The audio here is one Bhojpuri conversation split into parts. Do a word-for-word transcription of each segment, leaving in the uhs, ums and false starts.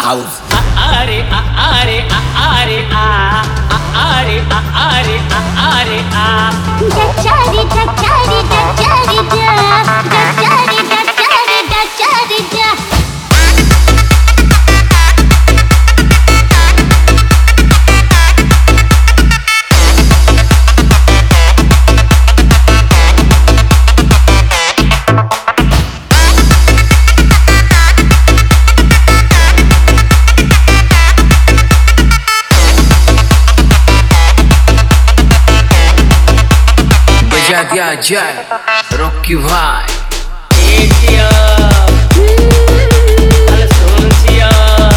house. Are are are are are are are are Dachari dachari dachari da dachari dachari dachari da बजा दिया जाए रॉकी भाई Etia Al Sunsia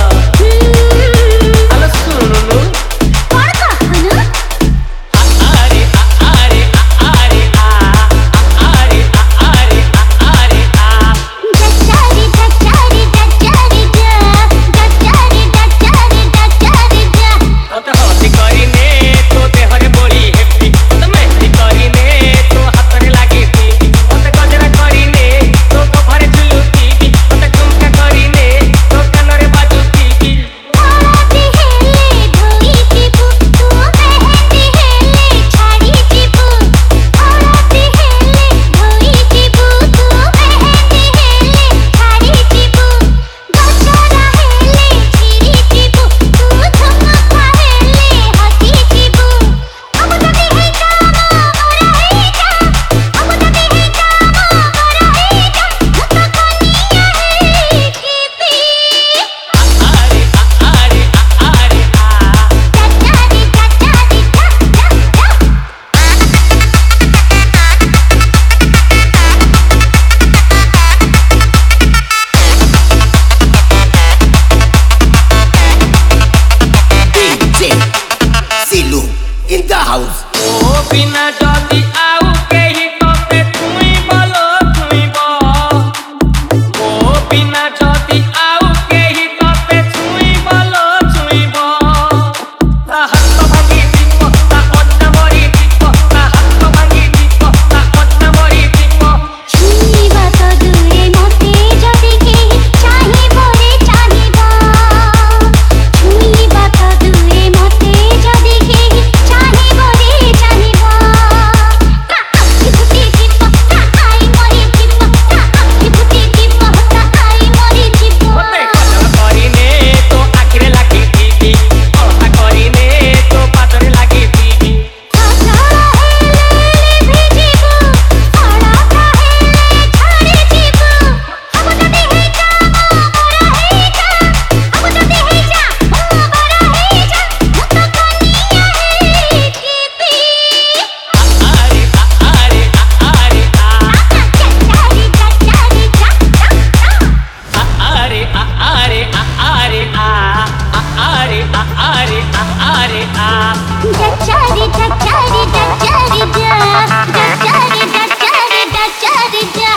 Al Sununu कौन कहनु Are are are are are are are dachari dachari dachari da dachari dachari dachari da Ate hoti karine to te hare boli happy Ate mehndi karine to hatare lagi pipi Ate gajra karine to kafare chuluti Ate kumka karine to kanare baju pipi आरती हेले धोई जीबू तू मेहंदी हेले छाड़ी जीबू आरती हेले धोई जीबू तू मेहंदी हेले छाड़ी जीबू गजरा हेले छिरी जीबू तू झुमका हेले हसी जीबू अब तभी है काम मोरा है जा अब तभी है काम मोरा है जा मुत कनिया है जीबी Are are are are dachari dachari da da da D J Silu in the house. O bina jodi au kehi tote tui bolo tui bo O bina jodi au kehi tote tui bolo tui bo Ta hatto bhangi tipo ta onna mori tipo ta hatto bhangi tipo ta onna mori tipo छुईबा तो दूरे मोते जदि केही चाहिबो रे चाहिबो छुईबा तो दूरे मोते जदि केही चाहिबो रे चाहिबो ता आखि फुटी जीबो ता आई मरि जीबो ता आखि फुटी जीबो ता आई मरि जीबो Hote kajal karine to akhire lagi pipi Olta karine to patore lagi pipi आजा हेले भेजिबो आड़ा काहेले छाड़ी जीबो अब तभी है काम मोरा है जा अब तभी है जा मोरा है जा मुत कनिया है जीबी Are are are are dachari dachari da da Are are are are are are are dachari dachari dachari da dachari dachari dachari da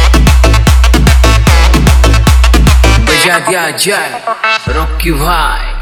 बजा दिया जाए रॉकी भाई